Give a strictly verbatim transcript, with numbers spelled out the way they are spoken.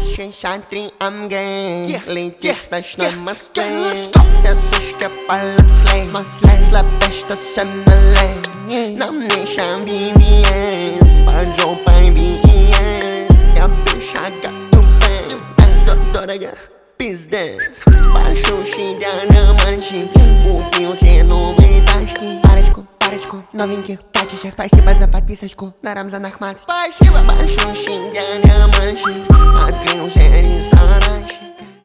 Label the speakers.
Speaker 1: шестьдесят три АМГ летит в ночном Москве. Все сушки полослей, слабее, что со мной. На мне ща ви ви эс, под жопой ви и эс. Я без шага тупец, дорого, пиздец. Большущий диамантчик, купил все новые тачки. Парочку, парочку новеньких тачек. Спасибо за подписочку на Рамзан Ахмат. Спасибо. Большущий диамантчик, открылся ресторанчик.